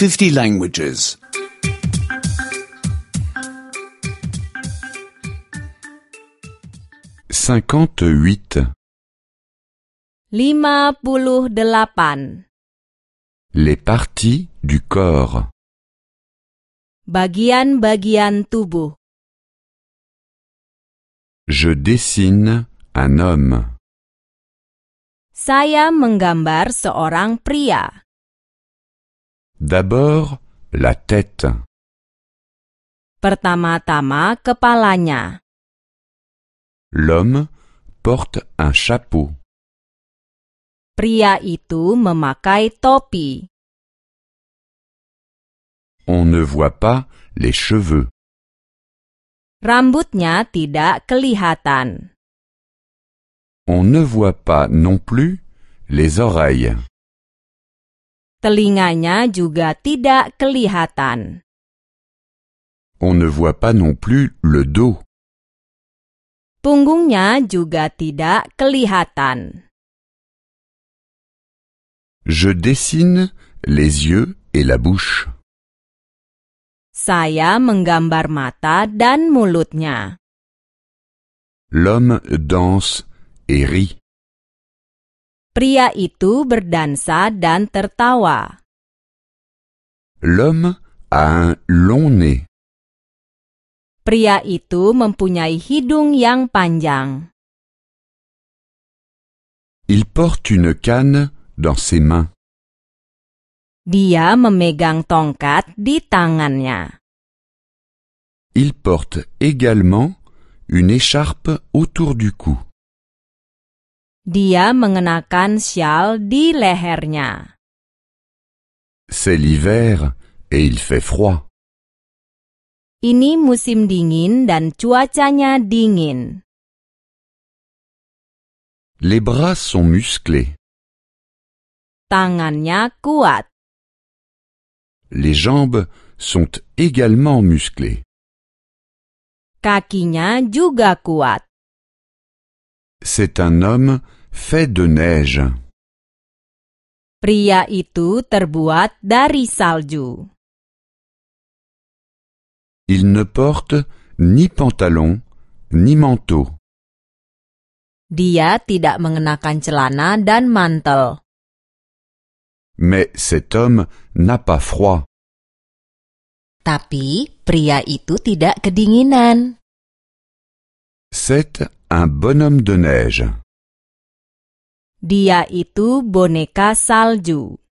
50 languages. 58. 58. Les parties du corps. Bagian-bagian tubuh. Je dessine un homme. Saya menggambar seorang pria. D'abord, la tête. Pertama-tama kepalanya. L'homme porte un chapeau. Pria itu memakai topi. On ne voit pas les cheveux. Rambutnya tidak kelihatan. On ne voit pas non plus les oreilles. Telinganya juga tidak kelihatan. On ne voit pas non plus le dos. Punggungnya juga tidak kelihatan. Je dessine les yeux et la bouche. Saya menggambar mata dan mulutnya. L'homme danse et rit. Pria itu berdansa dan tertawa. L'homme a un long nez. Pria itu mempunyai hidung yang panjang. Il porte une canne dans ses mains. Dia memegang tongkat di tangannya. Il porte également une écharpe autour du cou. Dia mengenakan syal di lehernya. C'est l'hiver et il fait froid. Ini musim dingin dan cuacanya dingin. Les bras sont musclés. Tangannya kuat. Les jambes sont également musclées. Kakinya juga kuat. C'est un homme fait de neige. Pria itu terbuat dari salju. Il ne porte ni pantalon ni manteau. Dia tidak mengenakan celana dan mantel. Mais cet homme n'a pas froid. Tapi pria itu tidak kedinginan. C'est un bonhomme de neige. Dia itu boneka salju.